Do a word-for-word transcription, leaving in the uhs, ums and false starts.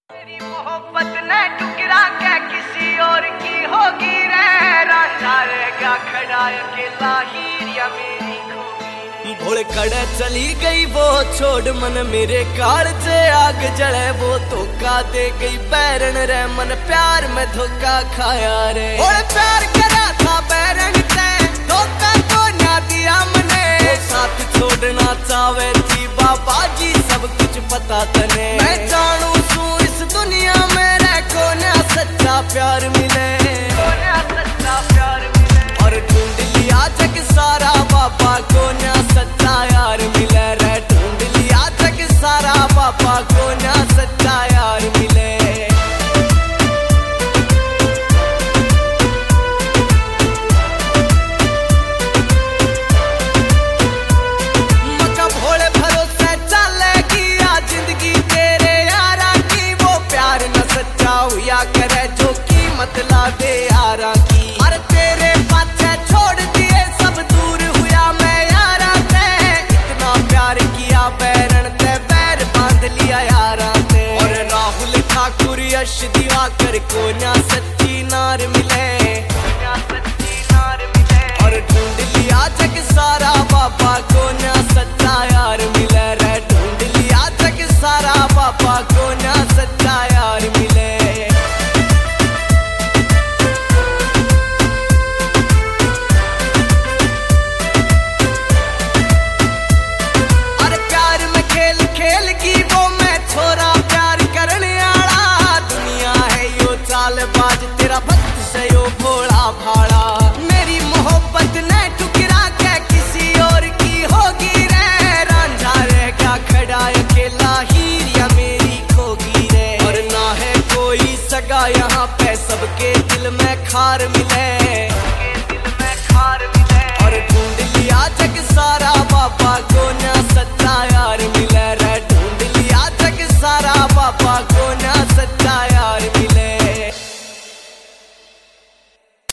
तेरी मोहब्बत ने टुकरा के किसी और की होगी रे, रांझा रहेगा खड़ा अकेला हीरिया मेरी खोगी। भोले कड़े चली गई वो छोड़ मन मेरे कार से आग जले, वो धोखा दे गई बैरन रे मन प्यार में धोखा खाया रे। भोले प्यार करा था बैरन से धोखा तो ना दिया मने, साथ छोड़ना चाहे थी बाबा जी सब कुछ पता तने। मैं जानू सू इस दुनिया में रह को ना सच्चा प्यार मिले, को ना सच्चा प्यार मिले। और ढूंढ लिया जग सारा बाबा को ना सच्चा यार मिले रे, ढूंढ लिया जग सारा बाबा को ना सच्चा यार मिले। करे जो कीमत ला दे यारा की, अरे तेरे पाछे छोड़ दिए सब दूर हुआ मैं यारा ते। इतना प्यार किया बैरन ते बैर बांध लिया यारा ते। और राहुल ठाकुर यश दिवाकर को ना सच्ची नार मिले, ना सच्ची नार मिले। और ढूंढ लिया जग सारा बाबा को ना सच्चा यार मिले रे, ढूंढ लिया जग सारा बाबा को ना सच्चा यार मिले। बाज तेरा भक्त से यो भोला भाड़ा, मेरी मोहब्बत ने टुकरा के किसी और की होगी रे, रांझा रहेगा खड़ा अकेला हीरिया मेरी खोगी रे। और ना है कोई सगा यहाँ पे सबके दिल में खार मिले, सबके दिल में खार मिले। और